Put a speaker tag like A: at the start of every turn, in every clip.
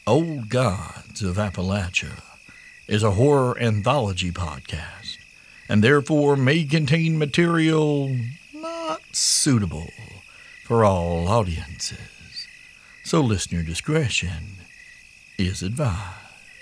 A: Old Gods of Appalachia is a horror anthology podcast, and therefore may contain material not suitable for all audiences. So listener discretion is advised.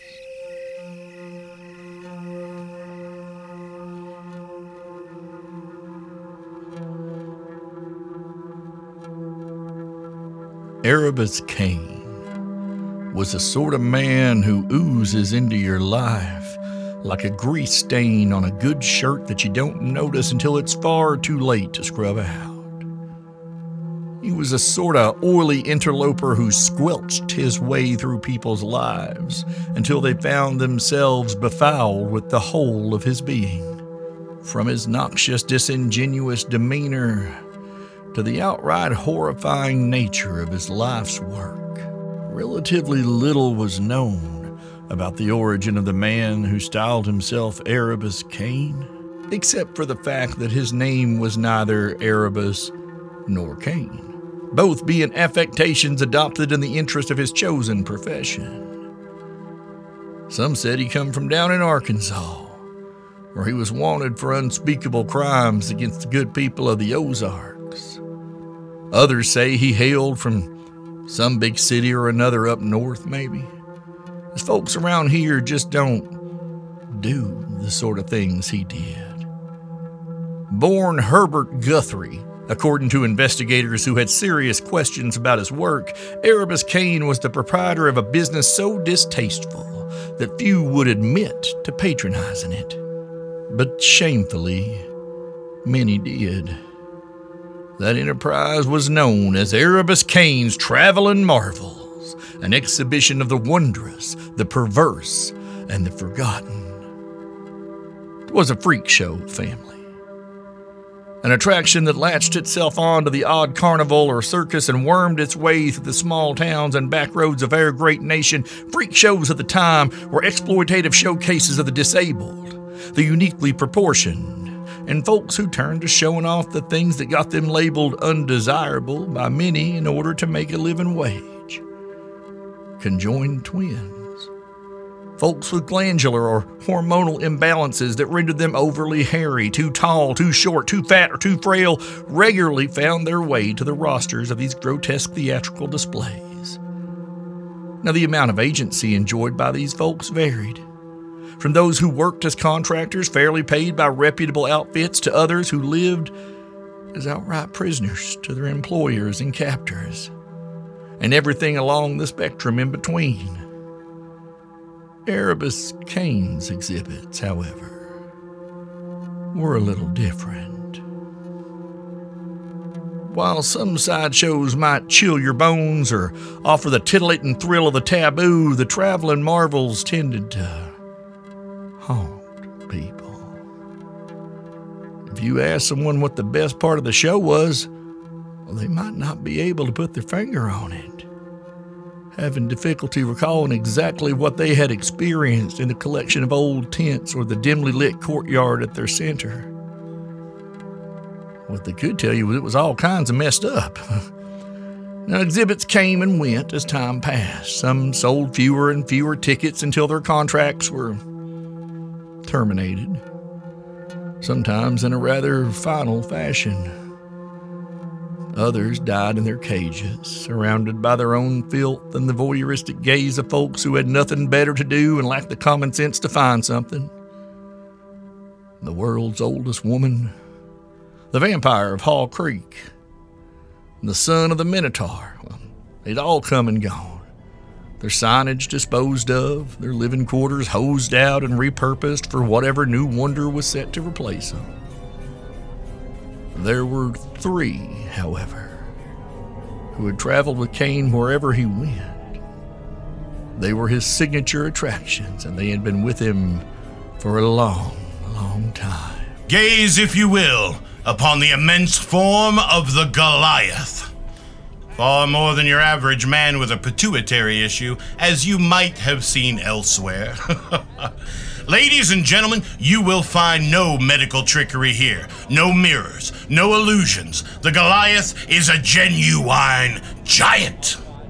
A: Erebus Cain was the sort of man who oozes into your life like a grease stain on a good shirt that you don't notice until it's far too late to scrub out. He was a sort of oily interloper who squelched his way through people's lives until they found themselves befouled with the whole of his being. From his noxious, disingenuous demeanor to the outright horrifying nature of his life's work, relatively little was known about the origin of the man who styled himself Erebus Cain, except for the fact that his name was neither Erebus nor Cain, both being affectations adopted in the interest of his chosen profession. Some said he come from down in Arkansas, where he was wanted for unspeakable crimes against the good people of the Ozarks. Others say he hailed from some big city or another up north, maybe. As folks around here just don't do the sort of things he did. Born Herbert Guthrie, according to investigators who had serious questions about his work, Erebus Cain was the proprietor of a business so distasteful that few would admit to patronizing it. But shamefully, many did. That enterprise was known as Erebus Cain's Traveling Marvels, an exhibition of the wondrous, the perverse, and the forgotten. It was a freak show family, an attraction that latched itself on to the odd carnival or circus and wormed its way through the small towns and back roads of our great nation. Freak shows at the time were exploitative showcases of the disabled, the uniquely proportioned, and folks who turned to showing off the things that got them labeled undesirable by many in order to make a living wage. Conjoined twins. Folks with glandular or hormonal imbalances that rendered them overly hairy, too tall, too short, too fat, or too frail regularly found their way to the rosters of these grotesque theatrical displays. Now, the amount of agency enjoyed by these folks varied. From those who worked as contractors, fairly paid by reputable outfits, to others who lived as outright prisoners to their employers and captors, and everything along the spectrum in between. Erebus Cain's exhibits, however, were a little different. While some sideshows might chill your bones or offer the titillating thrill of the taboo, the Traveling Marvels tended to haunt people. If you ask someone what the best part of the show was, well, they might not be able to put their finger on it, having difficulty recalling exactly what they had experienced in the collection of old tents or the dimly lit courtyard at their center. What they could tell you was it was all kinds of messed up. Now, exhibits came and went as time passed. Some sold fewer and fewer tickets until their contracts were terminated, sometimes in a rather final fashion. Others died in their cages, surrounded by their own filth and the voyeuristic gaze of folks who had nothing better to do and lacked the common sense to find something. The world's oldest woman, the vampire of Hall Creek, the son of the Minotaur, well, they'd all come and gone. Their signage disposed of, their living quarters hosed out and repurposed for whatever new wonder was set to replace them. There were three, however, who had traveled with Cain wherever he went. They were his signature attractions, and they had been with him for a long, long time.
B: Gaze, if you will, upon the immense form of the Goliath. Far more than your average man with a pituitary issue, as you might have seen elsewhere. Ladies and gentlemen, you will find no medical trickery here, no mirrors, no illusions. The Goliath is a genuine giant.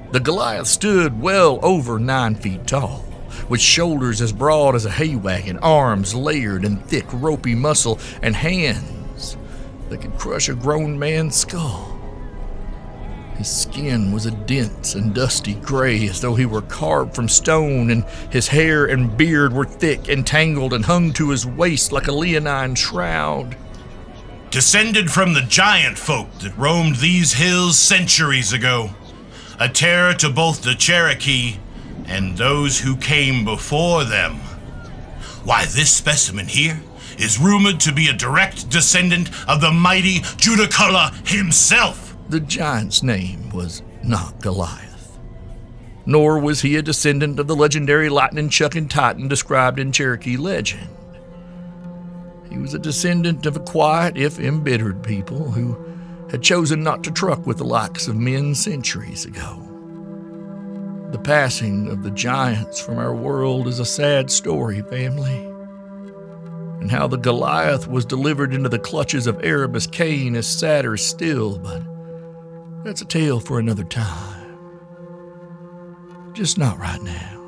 A: The Goliath stood well over 9 feet tall, with shoulders as broad as a hay wagon, arms layered in thick, ropey muscle, and hands that could crush a grown man's skull. His skin was a dense and dusty gray, as though he were carved from stone, and his hair and beard were thick and tangled and hung to his waist like a leonine shroud.
B: Descended from the giant folk that roamed these hills centuries ago, a terror to both the Cherokee and those who came before them. Why, this specimen here is rumored to be a direct descendant of the mighty Judaculla himself.
A: The giant's name was not Goliath, nor was he a descendant of the legendary lightning-chucking titan described in Cherokee legend. He was a descendant of a quiet, if embittered people who had chosen not to truck with the likes of men centuries ago. The passing of the giants from our world is a sad story, family. And how the Goliath was delivered into the clutches of Erebus Cain is sadder still, but that's a tale for another time. Just not right now.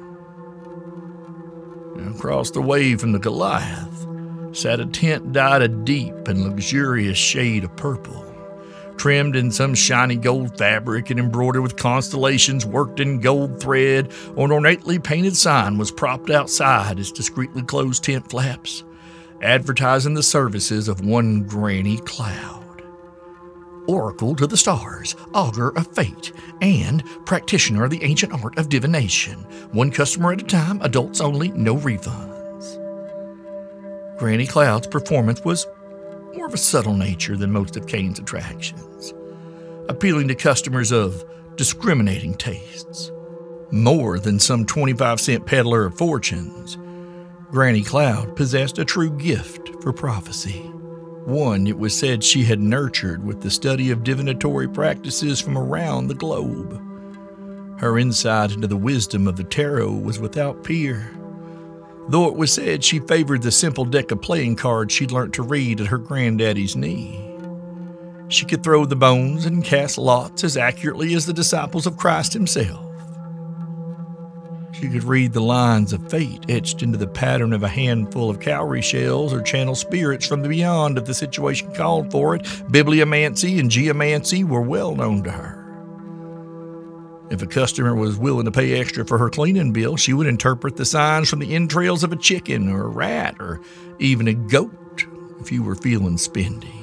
A: Across the way from the Goliath sat a tent dyed a deep and luxurious shade of purple, trimmed in some shiny gold fabric and embroidered with constellations worked in gold thread. An ornately painted sign was propped outside its discreetly closed tent flaps, advertising the services of one Granny Cloud, oracle to the stars, augur of fate, and practitioner of the ancient art of divination. One customer at a time, adults only, no refunds. Granny Cloud's performance was more of a subtle nature than most of Cain's attractions, appealing to customers of discriminating tastes. More than some 25-cent peddler of fortunes, Granny Cloud possessed a true gift for prophecy, one it was said she had nurtured with the study of divinatory practices from around the globe. Her insight into the wisdom of the tarot was without peer, though it was said she favored the simple deck of playing cards she'd learnt to read at her granddaddy's knee. She could throw the bones and cast lots as accurately as the disciples of Christ himself. She could read the lines of fate etched into the pattern of a handful of cowrie shells or channel spirits from the beyond if the situation called for it. Bibliomancy and geomancy were well known to her. If a customer was willing to pay extra for her cleaning bill, she would interpret the signs from the entrails of a chicken or a rat or even a goat if you were feeling spendy.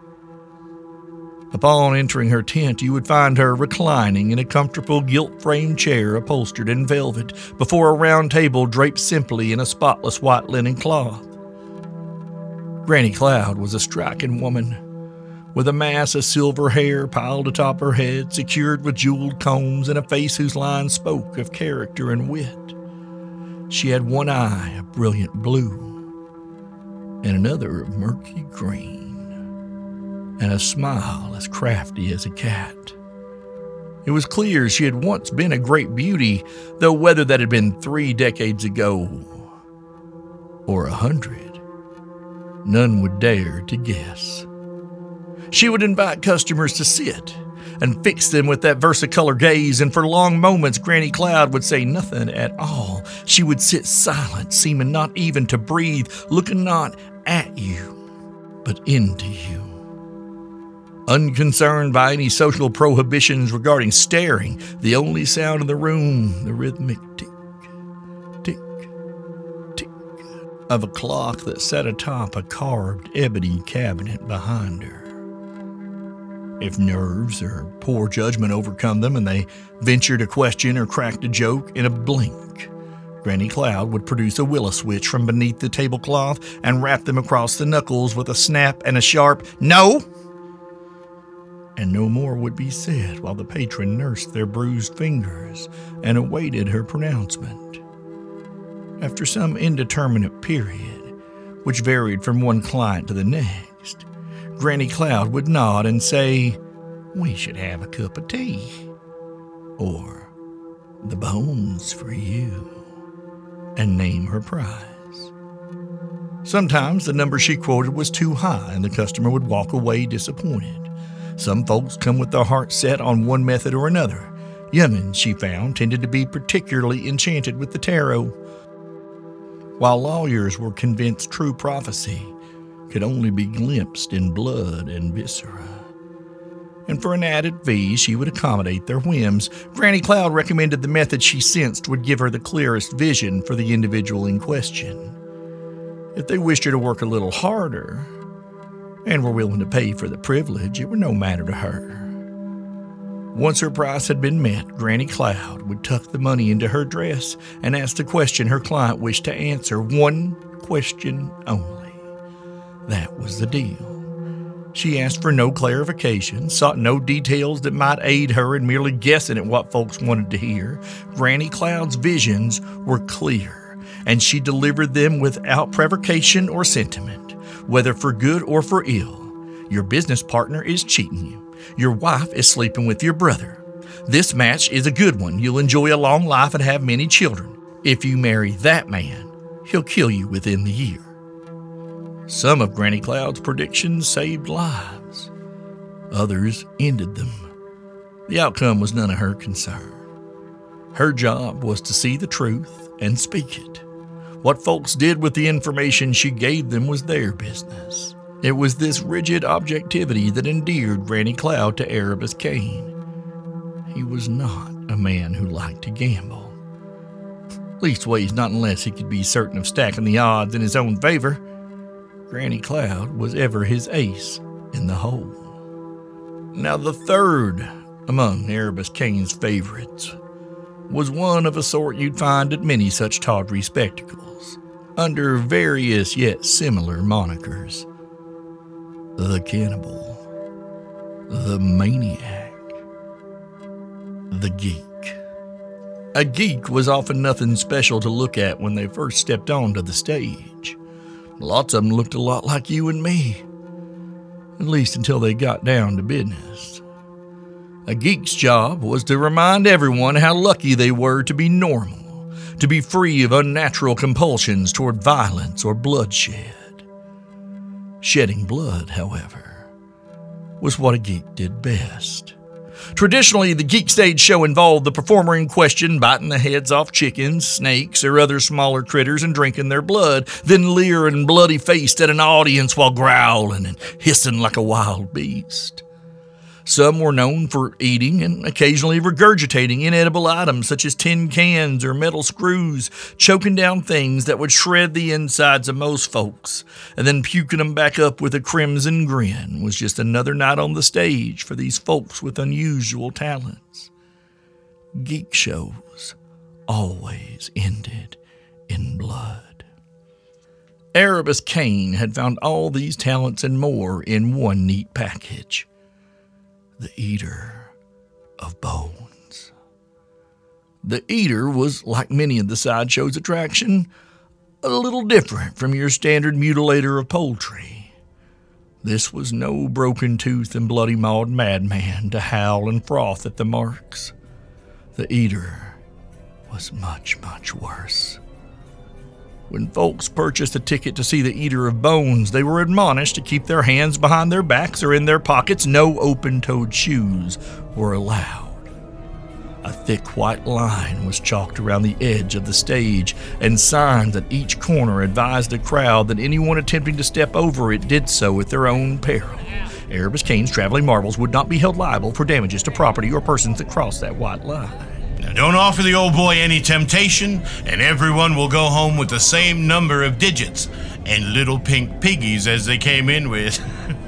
A: Upon entering her tent, you would find her reclining in a comfortable gilt-framed chair upholstered in velvet before a round table draped simply in a spotless white linen cloth. Granny Cloud was a striking woman, with a mass of silver hair piled atop her head, secured with jeweled combs, and a face whose lines spoke of character and wit. She had one eye of brilliant blue, and another of murky green, and a smile as crafty as a cat. It was clear she had once been a great beauty, though whether that had been 3 decades ago or 100, none would dare to guess. She would invite customers to sit and fix them with that versicolor gaze, and for long moments Granny Cloud would say nothing at all. She would sit silent, seeming not even to breathe, looking not at you, but into you. Unconcerned by any social prohibitions regarding staring, the only sound in the room, the rhythmic tick, tick, tick of a clock that sat atop a carved ebony cabinet behind her. If nerves or poor judgment overcome them and they ventured a question or cracked a joke, in a blink, Granny Cloud would produce a willow switch from beneath the tablecloth and rap them across the knuckles with a snap and a sharp "No!" And no more would be said while the patron nursed their bruised fingers and awaited her pronouncement. After some indeterminate period, which varied from one client to the next, Granny Cloud would nod and say, "We should have a cup of tea," or "The bone's for you," and name her price. Sometimes the number she quoted was too high and the customer would walk away disappointed. Some folks come with their heart set on one method or another, Young'uns, she found, tended to be particularly enchanted with the tarot, while lawyers were convinced true prophecy could only be glimpsed in blood and viscera. And for an added fee, she would accommodate their whims. Granny Cloud recommended the method she sensed would give her the clearest vision for the individual in question. If they wished her to work a little harder and were willing to pay for the privilege, it were no matter to her. Once her price had been met, Granny Cloud would tuck the money into her dress and ask the question her client wished to answer. One question only. That was the deal. She asked for no clarification, sought no details that might aid her in merely guessing at what folks wanted to hear. Granny Cloud's visions were clear, and she delivered them without provocation or sentiment. Whether for good or for ill, your business partner is cheating you. Your wife is sleeping with your brother. This match is a good one. You'll enjoy a long life and have many children. If you marry that man, he'll kill you within the year. Some of Granny Cloud's predictions saved lives. Others ended them. The outcome was none of her concern. Her job was to see the truth and speak it. What folks did with the information she gave them was their business. It was this rigid objectivity that endeared Granny Cloud to Erebus Cain. He was not a man who liked to gamble. Leastways, not unless he could be certain of stacking the odds in his own favor. Granny Cloud was ever his ace in the hole. Now the third among Erebus Cain's favorites was one of a sort you'd find at many such tawdry spectacles, under various yet similar monikers. The cannibal, the maniac, the geek. A geek was often nothing special to look at when they first stepped onto the stage. Lots of them looked a lot like you and me, at least until they got down to business. A geek's job was to remind everyone how lucky they were to be normal, to be free of unnatural compulsions toward violence or bloodshed. Shedding blood, however, was what a geek did best. Traditionally, the geek stage show involved the performer in question biting the heads off chickens, snakes, or other smaller critters and drinking their blood, then leering bloody-faced at an audience while growling and hissing like a wild beast. Some were known for eating and occasionally regurgitating inedible items such as tin cans or metal screws, choking down things that would shred the insides of most folks, and then puking them back up with a crimson grin was just another night on the stage for these folks with unusual talents. Geek shows always ended in blood. Erebus Cain had found all these talents and more in one neat package. The Eater of Bones. The Eater was, like many of the sideshow's attraction, a little different from your standard mutilator of poultry. This was no broken-toothed and bloody-mawed madman to howl and froth at the marks. The Eater was much, much worse. When folks purchased a ticket to see the Eater of Bones, they were admonished to keep their hands behind their backs or in their pockets. No open-toed shoes were allowed. A thick white line was chalked around the edge of the stage, and signs at each corner advised the crowd that anyone attempting to step over it did so at their own peril. Erebus Cain's traveling marvels would not be held liable for damages to property or persons that crossed that white line.
B: Now, don't offer the old boy any temptation, and everyone will go home with the same number of digits and little pink piggies as they came in with.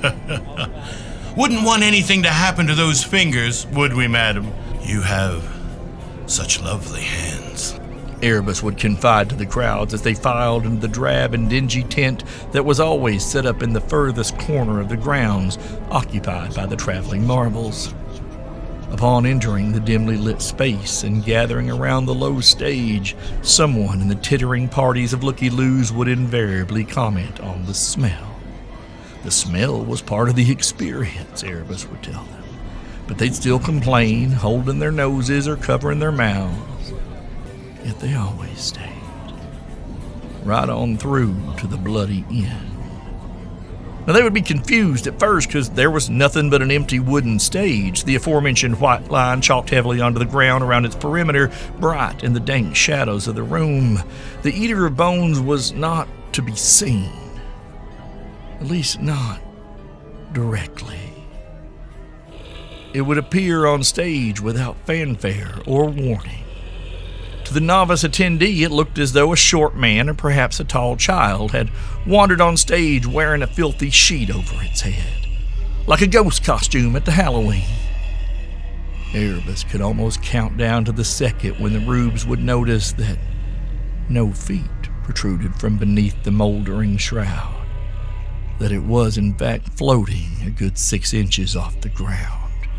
B: Wouldn't want anything to happen to those fingers, would we, madam? You have such lovely hands.
A: Erebus would confide to the crowds as they filed into the drab and dingy tent that was always set up in the furthest corner of the grounds, occupied by the traveling marvels. Upon entering the dimly lit space and gathering around the low stage, someone in the tittering parties of looky-loos would invariably comment on the smell. The smell was part of the experience, Erebus would tell them, but they'd still complain, holding their noses or covering their mouths. Yet they always stayed, right on through to the bloody end. Now, they would be confused at first because there was nothing but an empty wooden stage, the aforementioned white line chalked heavily onto the ground around its perimeter, bright in the dank shadows of the room. The Eater of Bones was not to be seen, at least not directly. It would appear on stage without fanfare or warning. To the novice attendee, it looked as though a short man, or perhaps a tall child, had wandered on stage wearing a filthy sheet over its head, like a ghost costume at the Halloween. Erebus could almost count down to the second when the rubes would notice that no feet protruded from beneath the moldering shroud, that it was in fact floating a good 6 inches off the ground.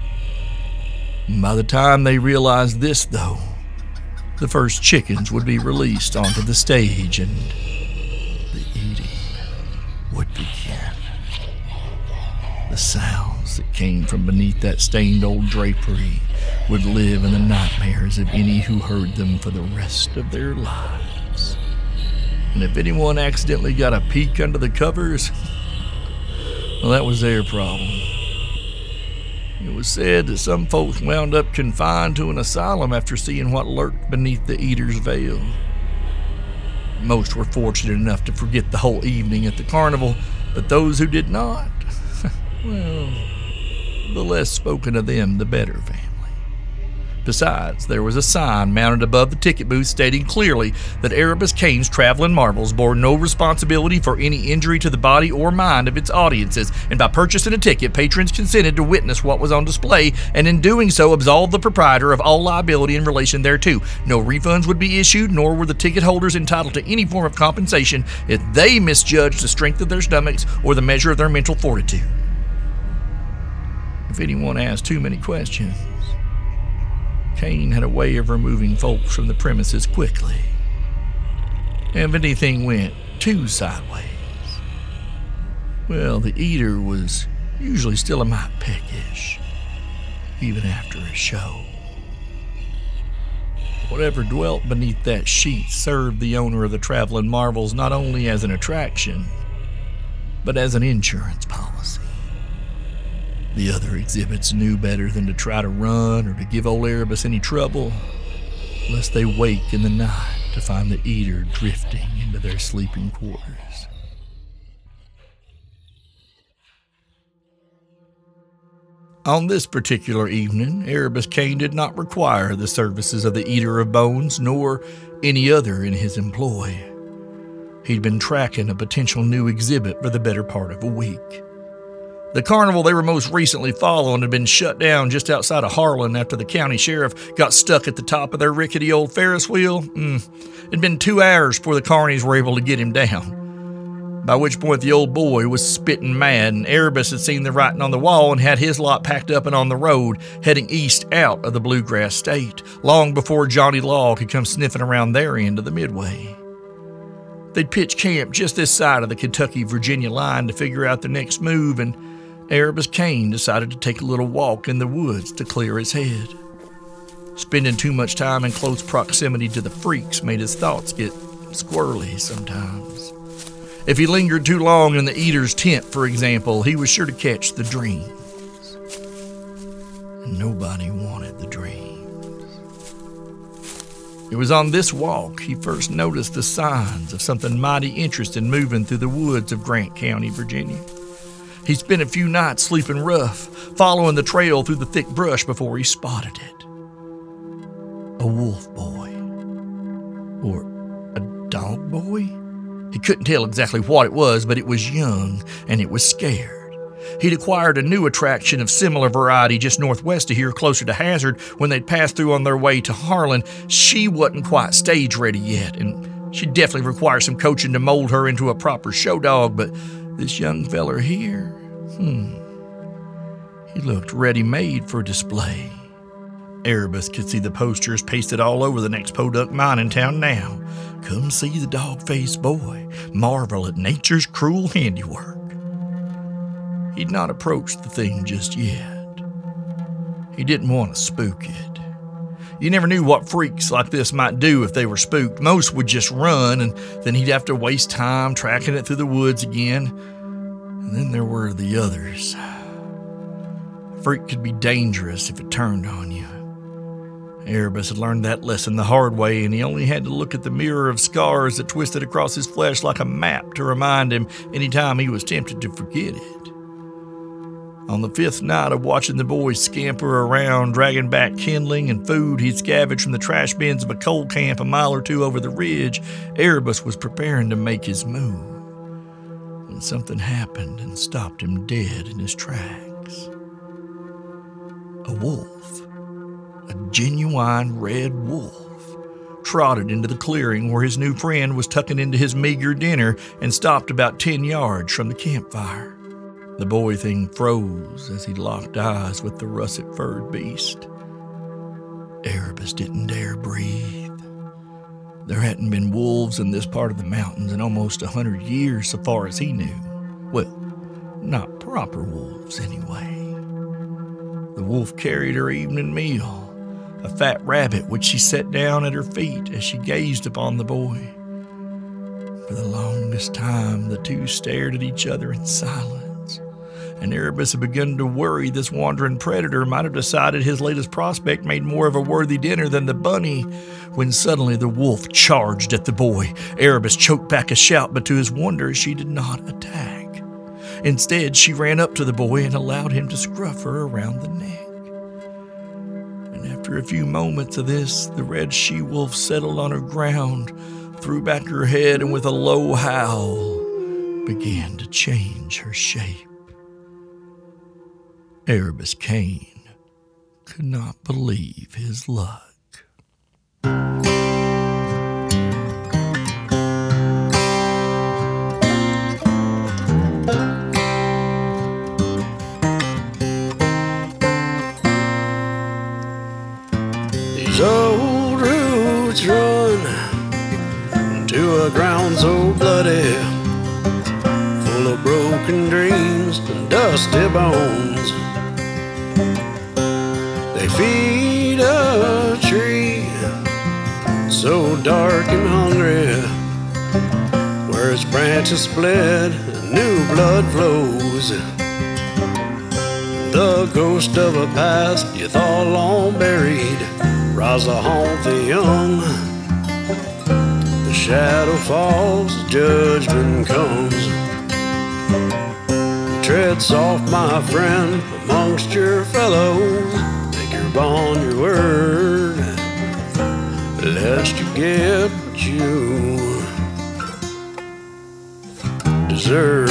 A: By the time they realized this, though, the first chickens would be released onto the stage and the eating would begin. The sounds that came from beneath that stained old drapery would live in the nightmares of any who heard them for the rest of their lives. And if anyone accidentally got a peek under the covers, well, that was their problem. It was said that some folks wound up confined to an asylum after seeing what lurked beneath the Eater's veil. Most were fortunate enough to forget the whole evening at the carnival, but those who did not, well, the less spoken of them, the better, family. Besides, there was a sign mounted above the ticket booth stating clearly that Erebus Cain's Traveling Marvels bore no responsibility for any injury to the body or mind of its audiences, and by purchasing a ticket, patrons consented to witness what was on display, and in doing so absolved the proprietor of all liability in relation thereto. No refunds would be issued, nor were the ticket holders entitled to any form of compensation if they misjudged the strength of their stomachs or the measure of their mental fortitude. If anyone asked too many questions, Cain had a way of removing folks from the premises quickly. And if anything went too sideways, well, the Eater was usually still a mite peckish, even after a show. Whatever dwelt beneath that sheet served the owner of the Traveling Marvels not only as an attraction, but as an insurance policy. The other exhibits knew better than to try to run or to give old Erebus any trouble, lest they wake in the night to find the Eater drifting into their sleeping quarters. On this particular evening, Erebus Cain did not require the services of the Eater of Bones, nor any other in his employ. He'd been tracking a potential new exhibit for the better part of a week. The carnival they were most recently following had been shut down just outside of Harlan after the county sheriff got stuck at the top of their rickety old Ferris wheel. It'd been 2 hours before the carnies were able to get him down, by which point the old boy was spitting mad, and Erebus had seen the writing on the wall and had his lot packed up and on the road, heading east out of the Bluegrass State, long before Johnny Law could come sniffing around their end of the Midway. They'd pitched camp just this side of the Kentucky-Virginia line to figure out their next move, and Erebus Cain decided to take a little walk in the woods to clear his head. Spending too much time in close proximity to the freaks made his thoughts get squirrely sometimes. If he lingered too long in the Eater's tent, for example, he was sure to catch the dreams. And nobody wanted the dreams. It was on this walk he first noticed the signs of something mighty interesting moving through the woods of Grant County, Virginia. He spent a few nights sleeping rough, following the trail through the thick brush before he spotted it. A wolf boy. Or a dog boy? He couldn't tell exactly what it was, but it was young and it was scared. He'd acquired a new attraction of similar variety just northwest of here, closer to Hazard, when they'd passed through on their way to Harlan. She wasn't quite stage ready yet, and she'd definitely require some coaching to mold her into a proper show dog, but this young feller here, he looked ready-made for display. Erebus could see the posters pasted all over the next Podunk mining town now. Come see the dog-faced boy, marvel at nature's cruel handiwork. He'd not approached the thing just yet. He didn't want to spook it. You never knew what freaks like this might do if they were spooked. Most would just run, and then he'd have to waste time tracking it through the woods again. And then there were the others. A freak could be dangerous if it turned on you. Erebus had learned that lesson the hard way, and he only had to look at the mirror of scars that twisted across his flesh like a map to remind him any time he was tempted to forget it. On the fifth night of watching the boys scamper around, dragging back kindling and food he'd scavenged from the trash bins of a coal camp a mile or two over the ridge, Erebus was preparing to make his move when something happened and stopped him dead in his tracks. A wolf, a genuine red wolf, trotted into the clearing where his new friend was tucking into his meager dinner and stopped about 10 yards from the campfire. The boy thing froze as he locked eyes with the russet-furred beast. Erebus didn't dare breathe. There hadn't been wolves in this part of the mountains in almost 100 years so far as he knew. Well, not proper wolves anyway. The wolf carried her evening meal, a fat rabbit which she set down at her feet as she gazed upon the boy. For the longest time, the two stared at each other in silence, and Erebus had begun to worry this wandering predator might have decided his latest prospect made more of a worthy dinner than the bunny, when suddenly the wolf charged at the boy. Erebus choked back a shout, but to his wonder, she did not attack. Instead, she ran up to the boy and allowed him to scruff her around the neck. And after a few moments of this, the red she-wolf settled on her ground, threw back her head, and with a low howl, began to change her shape. Erebus Cain could not believe his luck.
C: These old roots run to a ground so bloody, full of broken dreams and dusty bones. They feed a tree so dark and hungry, where its branches split and new blood flows. The ghost of a past you thought long buried rise to haunt the young. The shadow falls, judgment comes. Tread soft, my friend, amongst your fellows. Make your bond your word, lest you get what you deserve.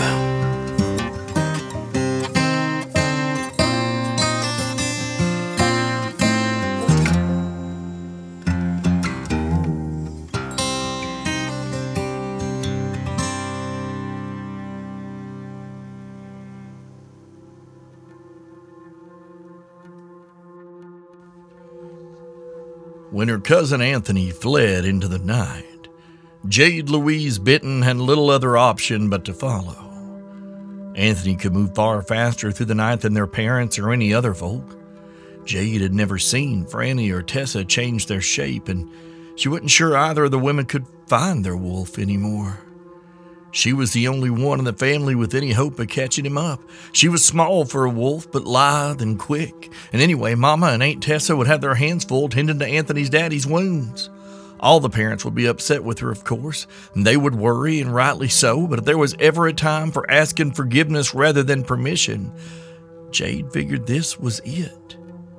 A: When her cousin Anthony fled into the night, Jade Louise Benton had little other option but to follow. Anthony could move far faster through the night than their parents or any other folk. Jade had never seen Franny or Tessa change their shape, and she wasn't sure either of the women could find their wolf anymore. She was the only one in the family with any hope of catching him up. She was small for a wolf, but lithe and quick. And anyway, Mama and Aunt Tessa would have their hands full tending to Anthony's daddy's wounds. All the parents would be upset with her, of course, and they would worry, and rightly so, but if there was ever a time for asking forgiveness rather than permission, Jade figured this was it.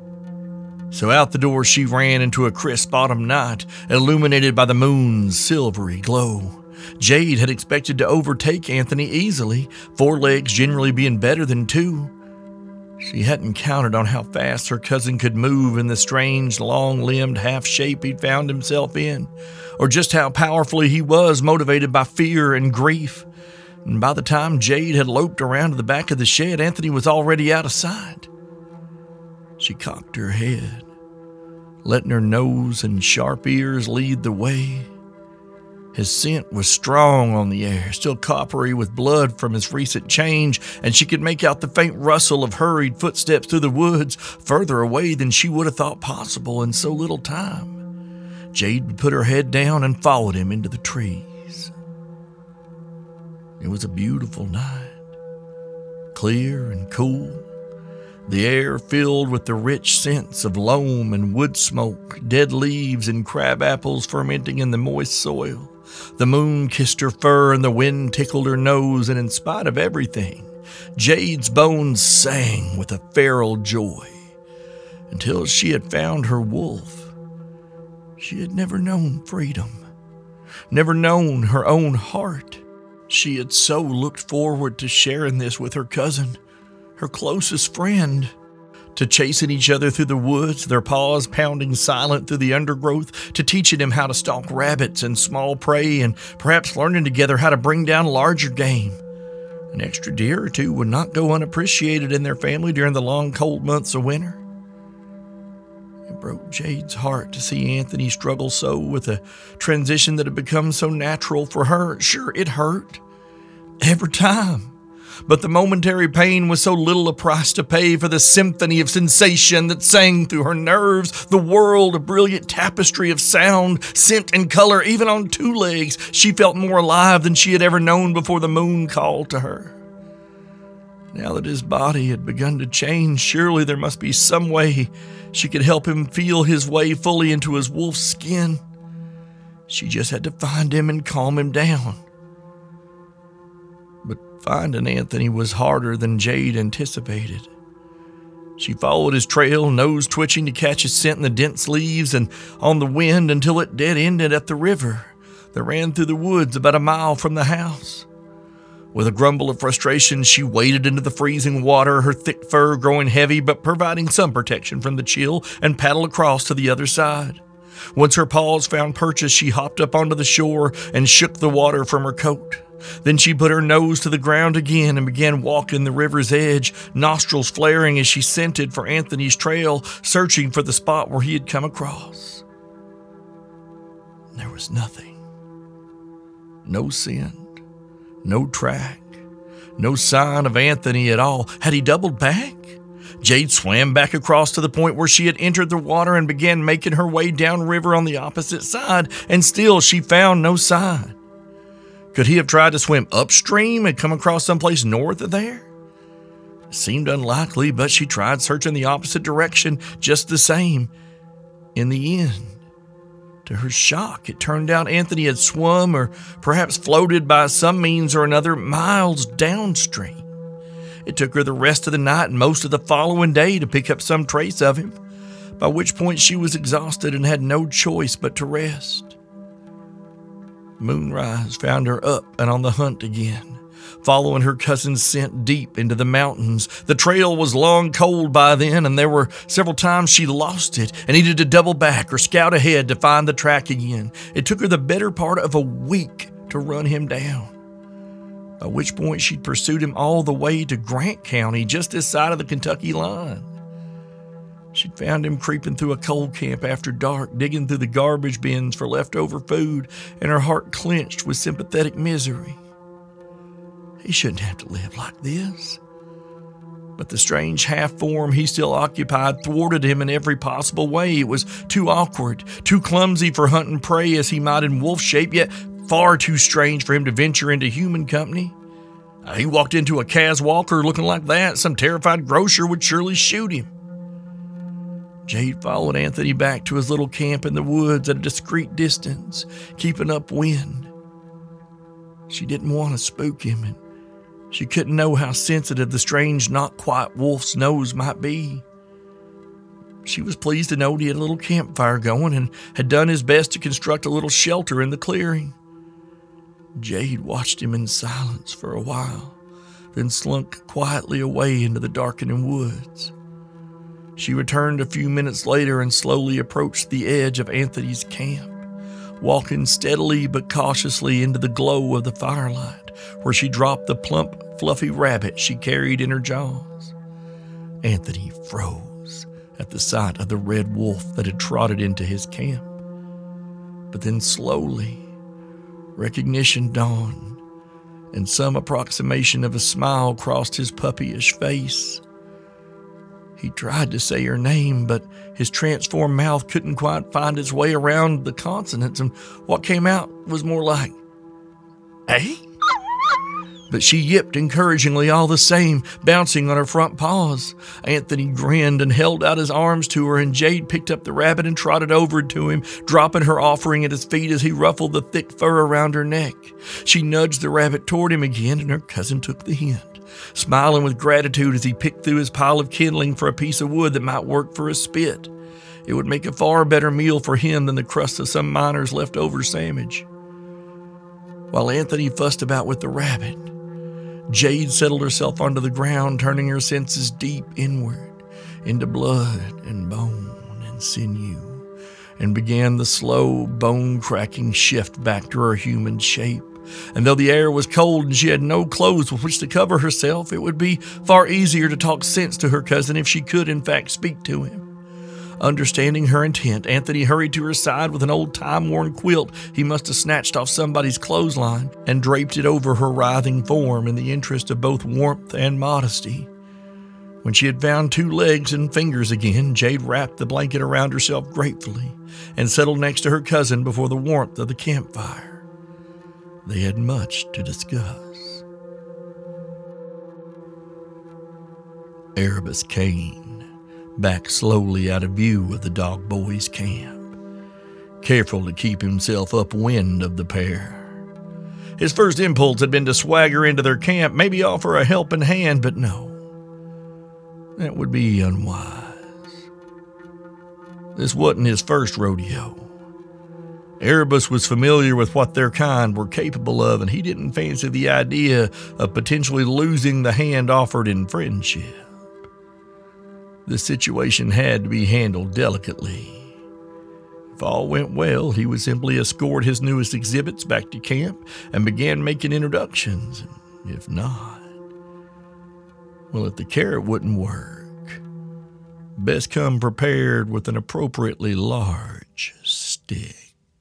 A: So out the door she ran into a crisp autumn night, illuminated by the moon's silvery glow. Jade had expected to overtake Anthony easily, 4 legs generally being better than 2. She hadn't counted on how fast her cousin could move in the strange, long-limbed half-shape he'd found himself in, or just how powerfully he was motivated by fear and grief. And by the time Jade had loped around to the back of the shed, Anthony was already out of sight. She cocked her head, letting her nose and sharp ears lead the way. His scent was strong on the air, still coppery with blood from his recent change, and she could make out the faint rustle of hurried footsteps through the woods, further away than she would have thought possible in so little time. Jade put her head down and followed him into the trees. It was a beautiful night. clear and cool, the air filled with the rich scents of loam and wood smoke, dead leaves and crab apples fermenting in the moist soil. The moon kissed her fur and the wind tickled her nose, and in spite of everything, Jade's bones sang with a feral joy. Until she had found her wolf, she had never known freedom, never known her own heart. She had so looked forward to sharing this with her cousin, her closest friend, to chasing each other through the woods, their paws pounding silent through the undergrowth, to teaching him how to stalk rabbits and small prey, and perhaps learning together how to bring down larger game. An extra deer or two would not go unappreciated in their family during the long, cold months of winter. It broke Jade's heart to see Anthony struggle so with a transition that had become so natural for her. Sure, it hurt every time, but the momentary pain was so little a price to pay for the symphony of sensation that sang through her nerves, the world, a brilliant tapestry of sound, scent, and color. Even on two legs, she felt more alive than she had ever known before the moon called to her. Now that his body had begun to change, surely there must be some way she could help him feel his way fully into his wolf's skin. She just had to find him and calm him down. But finding Anthony was harder than Jade anticipated. She followed his trail, nose twitching to catch his scent in the dense leaves and on the wind, until it dead-ended at the river that ran through the woods about a mile from the house. With a grumble of frustration, she waded into the freezing water, her thick fur growing heavy but providing some protection from the chill, and paddled across to the other side. Once her paws found purchase, she hopped up onto the shore and shook the water from her coat. Then she put her nose to the ground again and began walking the river's edge, nostrils flaring as she scented for Anthony's trail, searching for the spot where he had come across. There was nothing. No scent. No track, no sign of Anthony at all. Had he doubled back? Jade swam back across to the point where she had entered the water and began making her way downriver on the opposite side, and still she found no sign. Could he have tried to swim upstream and come across someplace north of there? It seemed unlikely, but she tried searching the opposite direction just the same. In the end, to her shock, it turned out Anthony had swum or perhaps floated by some means or another miles downstream. It took her the rest of the night and most of the following day to pick up some trace of him, by which point she was exhausted and had no choice but to rest. Moonrise found her up and on the hunt again, following her cousin's scent deep into the mountains. The trail was long cold by then, and there were several times she lost it and needed to double back or scout ahead to find the track again. It took her the better part of a week to run him down, by which point she'd pursued him all the way to Grant County, just this side of the Kentucky line. She'd found him creeping through a coal camp after dark, digging through the garbage bins for leftover food, and her heart clenched with sympathetic misery. He shouldn't have to live like this. But the strange half-form he still occupied thwarted him in every possible way. It was too awkward, too clumsy for hunting prey as he might in wolf shape, yet far too strange for him to venture into human company. He walked into a Cas Walker looking like that, some terrified grocer would surely shoot him. Jade followed Anthony back to his little camp in the woods at a discreet distance, keeping upwind. She didn't want to spook him, and she couldn't know how sensitive the strange, not-quite wolf's nose might be. She was pleased to note he had a little campfire going and had done his best to construct a little shelter in the clearing. Jade watched him in silence for a while, then slunk quietly away into the darkening woods. She returned a few minutes later and slowly approached the edge of Anthony's camp, walking steadily but cautiously into the glow of the firelight, where she dropped the plump, fluffy rabbit she carried in her jaws. Anthony froze at the sight of the red wolf that had trotted into his camp. But then slowly, recognition dawned, and some approximation of a smile crossed his puppyish face. He tried to say her name, but his transformed mouth couldn't quite find its way around the consonants, and what came out was more like, "Hey?" but she yipped encouragingly all the same, bouncing on her front paws. Anthony grinned and held out his arms to her, and Jade picked up the rabbit and trotted over to him, dropping her offering at his feet as he ruffled the thick fur around her neck. She nudged the rabbit toward him again, and her cousin took the hint, smiling with gratitude as he picked through his pile of kindling for a piece of wood that might work for a spit. It would make a far better meal for him than the crust of some miner's leftover sandwich. While Anthony fussed about with the rabbit, Jade settled herself onto the ground, turning her senses deep inward into blood and bone and sinew, and began the slow, bone-cracking shift back to her human shape. And though the air was cold and she had no clothes with which to cover herself, it would be far easier to talk sense to her cousin if she could, in fact, speak to him. Understanding her intent, Anthony hurried to her side with an old time-worn quilt he must have snatched off somebody's clothesline and draped it over her writhing form in the interest of both warmth and modesty. When she had found 2 legs and fingers again, Jade wrapped the blanket around herself gratefully and settled next to her cousin before the warmth of the campfire. They had much to discuss. Erebus Cain backed slowly out of view of the Dog Boys' camp, careful to keep himself upwind of the pair. His first impulse had been to swagger into their camp, maybe offer a helping hand, but no, that would be unwise. This wasn't his first rodeo. Erebus was familiar with what their kind were capable of, and he didn't fancy the idea of potentially losing the hand offered in friendship. The situation had to be handled delicately. If all went well, he would simply escort his newest exhibits back to camp and begin making introductions. If not, well, if the carrot wouldn't work, best come prepared with an appropriately large stick.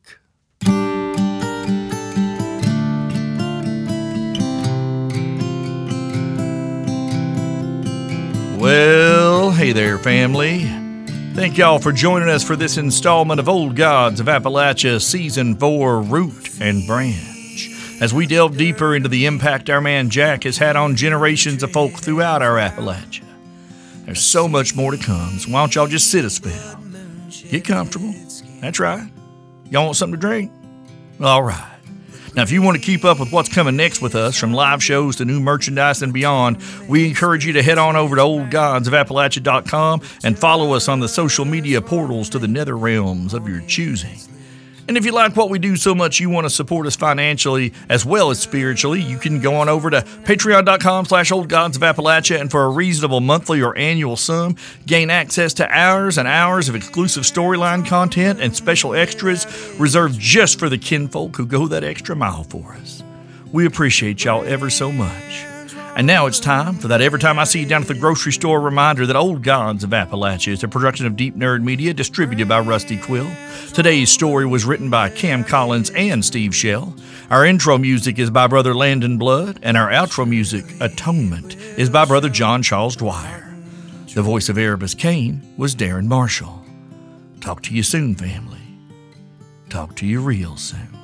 A: Well, hey there, family. Thank y'all for joining us for this installment of Old Gods of Appalachia Season 4 Root and Branch, as we delve deeper into the impact our man Jack has had on generations of folk throughout our Appalachia. There's so much more to come, so why don't y'all just sit a spell. Get comfortable. That's right. Y'all want something to drink? All right. Now, if you want to keep up with what's coming next with us, from live shows to new merchandise and beyond, we encourage you to head on over to oldgodsofappalachia.com and follow us on the social media portals to the nether realms of your choosing. And if you like what we do so much you want to support us financially as well as spiritually, you can go on over to patreon.com/oldgodsofappalachia, and for a reasonable monthly or annual sum, gain access to hours and hours of exclusive storyline content and special extras reserved just for the kinfolk who go that extra mile for us. We appreciate y'all ever so much. And now it's time for that every time I see you down at the grocery store reminder that Old Gods of Appalachia is a production of Deep Nerd Media, distributed by Rusty Quill. Today's story was written by Cam Collins and Steve Shell. Our intro music is by Brother Landon Blood, and our outro music, Atonement, is by Brother John Charles Dwyer. The voice of Erebus Cain was Darren Marshall. Talk to you soon, family. Talk to you real soon.